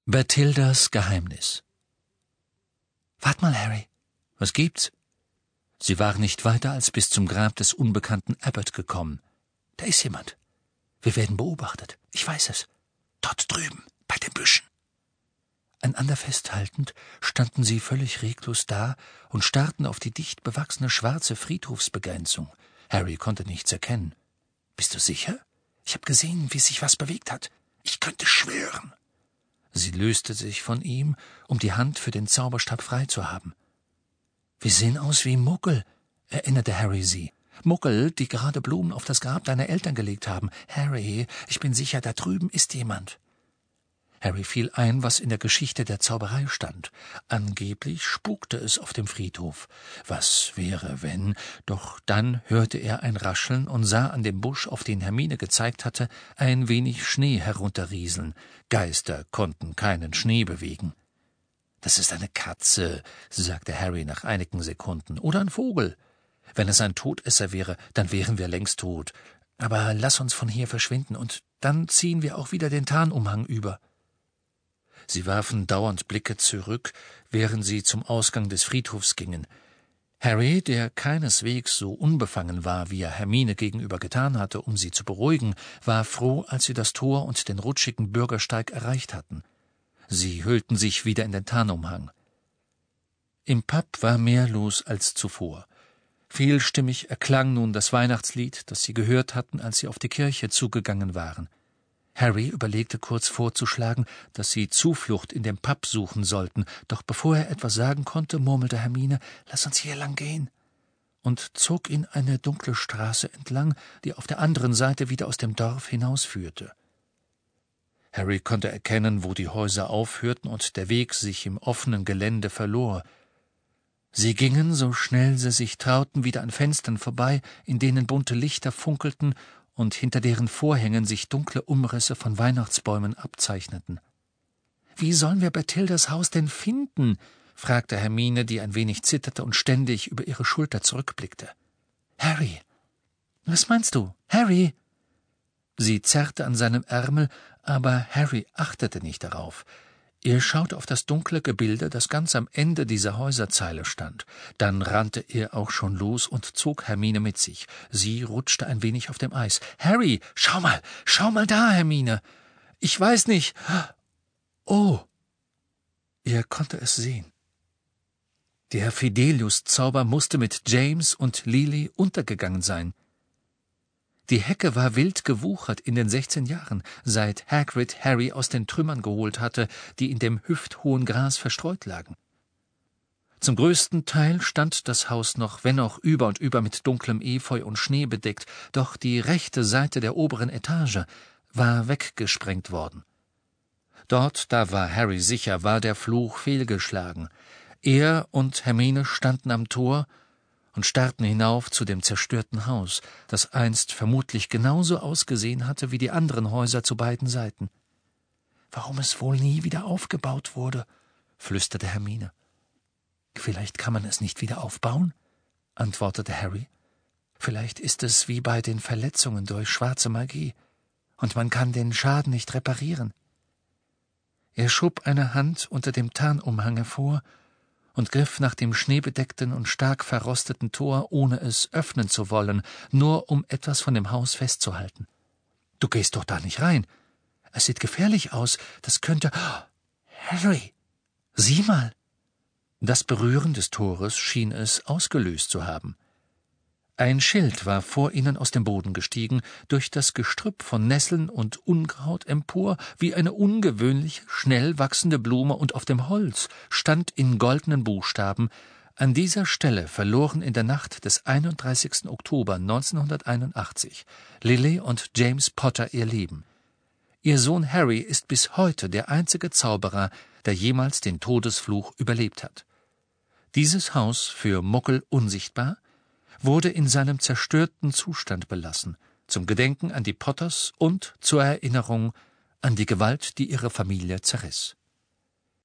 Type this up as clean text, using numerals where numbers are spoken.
Bathildas Geheimnis. »Wart mal, Harry. Was gibt's?« Sie waren nicht weiter als bis zum Grab des unbekannten Abbott gekommen. »Da ist jemand. Wir werden beobachtet. Ich weiß es. Dort drüben, bei den Büschen.« Einander festhaltend standen sie völlig reglos da und starrten auf die dicht bewachsene schwarze Friedhofsbegrenzung. Harry konnte nichts erkennen. »Bist du sicher? Ich habe gesehen, wie sich was bewegt hat. Ich könnte schwören.« Sie löste sich von ihm, um die Hand für den Zauberstab frei zu haben. »Wir sehen aus wie Muggel«, erinnerte Harry sie. »Muggel, die gerade Blumen auf das Grab deiner Eltern gelegt haben. Harry, ich bin sicher, da drüben ist jemand.« Harry fiel ein, was in der Geschichte der Zauberei stand. Angeblich spukte es auf dem Friedhof. Was wäre, wenn? Doch dann hörte er ein Rascheln und sah an dem Busch, auf den Hermine gezeigt hatte, ein wenig Schnee herunterrieseln. Geister konnten keinen Schnee bewegen. »Das ist eine Katze«, sagte Harry nach einigen Sekunden, »oder ein Vogel. Wenn es ein Todesser wäre, dann wären wir längst tot. Aber lass uns von hier verschwinden, und dann ziehen wir auch wieder den Tarnumhang über.« Sie warfen dauernd Blicke zurück, während sie zum Ausgang des Friedhofs gingen. Harry, der keineswegs so unbefangen war, wie er Hermine gegenüber getan hatte, um sie zu beruhigen, war froh, als sie das Tor und den rutschigen Bürgersteig erreicht hatten. Sie hüllten sich wieder in den Tarnumhang. Im Pub war mehr los als zuvor. Vielstimmig erklang nun das Weihnachtslied, das sie gehört hatten, als sie auf die Kirche zugegangen waren. Harry überlegte kurz vorzuschlagen, dass sie Zuflucht in dem Pub suchen sollten, doch bevor er etwas sagen konnte, murmelte Hermine, »Lass uns hier lang gehen«, und zog ihn eine dunkle Straße entlang, die auf der anderen Seite wieder aus dem Dorf hinausführte. Harry konnte erkennen, wo die Häuser aufhörten und der Weg sich im offenen Gelände verlor. Sie gingen, so schnell sie sich trauten, wieder an Fenstern vorbei, in denen bunte Lichter funkelten und hinter deren Vorhängen sich dunkle Umrisse von Weihnachtsbäumen abzeichneten. »Wie sollen wir Bathildas Haus denn finden?« fragte Hermine, die ein wenig zitterte und ständig über ihre Schulter zurückblickte. »Harry! Was meinst du? Harry!« Sie zerrte an seinem Ärmel, aber Harry achtete nicht darauf. Er schaute auf das dunkle Gebilde, das ganz am Ende dieser Häuserzeile stand. Dann rannte er auch schon los und zog Hermine mit sich. Sie rutschte ein wenig auf dem Eis. »Harry, schau mal da, Hermine! Ich weiß nicht. Oh!« Er konnte es sehen. Der Fidelius-Zauber musste mit James und Lily untergegangen sein. Die Hecke war wild gewuchert in den 16 Jahren, seit Hagrid Harry aus den Trümmern geholt hatte, die in dem hüfthohen Gras verstreut lagen. Zum größten Teil stand das Haus noch, wenn auch über und über mit dunklem Efeu und Schnee bedeckt, doch die rechte Seite der oberen Etage war weggesprengt worden. Dort, da war Harry sicher, war der Fluch fehlgeschlagen. Er und Hermine standen am Tor und starrten hinauf zu dem zerstörten Haus, das einst vermutlich genauso ausgesehen hatte wie die anderen Häuser zu beiden Seiten. »Warum es wohl nie wieder aufgebaut wurde«, flüsterte Hermine. »Vielleicht kann man es nicht wieder aufbauen«, antwortete Harry. »Vielleicht ist es wie bei den Verletzungen durch schwarze Magie, und man kann den Schaden nicht reparieren.« Er schob eine Hand unter dem Tarnumhang hervor und griff nach dem schneebedeckten und stark verrosteten Tor, ohne es öffnen zu wollen, nur um etwas von dem Haus festzuhalten. »Du gehst doch da nicht rein. Es sieht gefährlich aus. Das könnte... Harry, sieh mal!« Das Berühren des Tores schien es ausgelöst zu haben. Ein Schild war vor ihnen aus dem Boden gestiegen, durch das Gestrüpp von Nesseln und Unkraut empor, wie eine ungewöhnlich schnell wachsende Blume, und auf dem Holz stand in goldenen Buchstaben: »An dieser Stelle verloren in der Nacht des 31. Oktober 1981 Lily und James Potter ihr Leben. Ihr Sohn Harry ist bis heute der einzige Zauberer, der jemals den Todesfluch überlebt hat. Dieses Haus, für Muggel unsichtbar, wurde in seinem zerstörten Zustand belassen, zum Gedenken an die Potters und zur Erinnerung an die Gewalt, die ihre Familie zerriss.«